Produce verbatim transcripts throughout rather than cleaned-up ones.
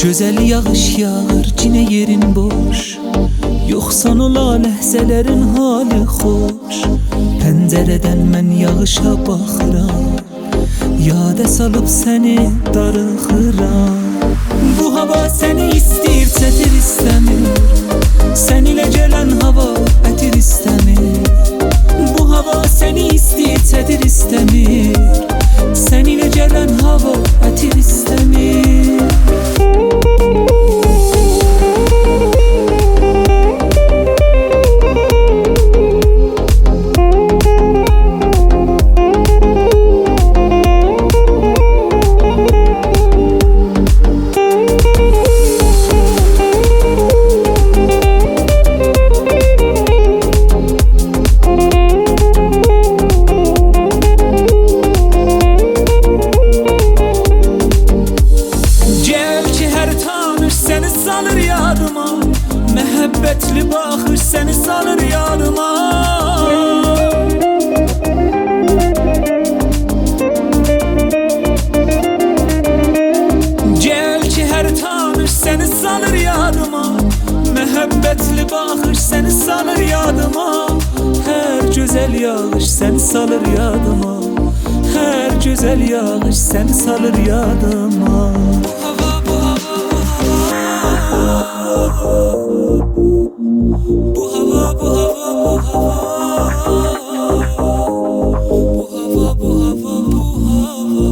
Gözəl yağış yağır, cinə yerin boş. Yoxsan ola ləhzələrin hali xoş. Pəncərədən mən yağışa baxıram, yadə salıb səni darıxıram. Bu hava səni istəyir, çətir istəmir. Sən ilə gələn hava ətir istəmir. Bu hava səni istəyir, çətir istəmir. Sən ilə gələn hava ətir istəmir. Səni salır yadıma, məhəbbətli baxış səni salır yadıma. Gəl ki hər tanış səni salır yadıma, məhəbbətli baxış səni salır yadıma. Hər gözəl yağış səni salır yadıma, hər gözəl yağış səni salır yadıma. Bu hava, bu hava, bu hava. Bu hava, bu hava, bu hava.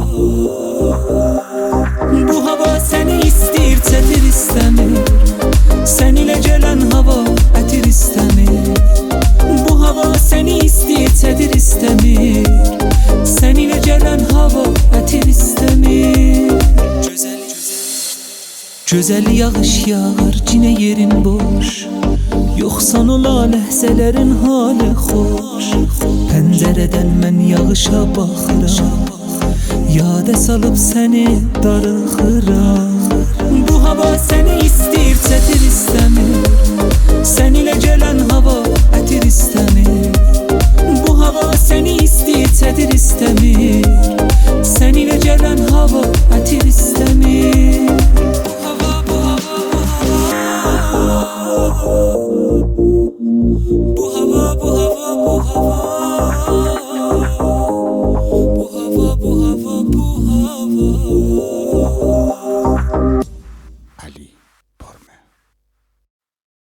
Bu hava səni istəyir, çətir istəmir. Sən ilə gələn hava ətir istəmir. Bu hava səni istəyir, çətir istəmir. Sən ilə gələn hava ətir istəmir. Gözəl, gözəl yağış yağır, cinə yerin boş. Yoxsan ola ləhzələrin hali xoş. Pəncərədən mən yağışa baxıram, yadə salıb səni darıxıram. Bu hava səni istəyir, çətir istəmir. Sən ilə gələn hava ətir istəmir. Bu hava səni istəyir, çətir istəmir. Sən ilə gələn hava ətir istəmir. Bu hava, bu hava, bu hava.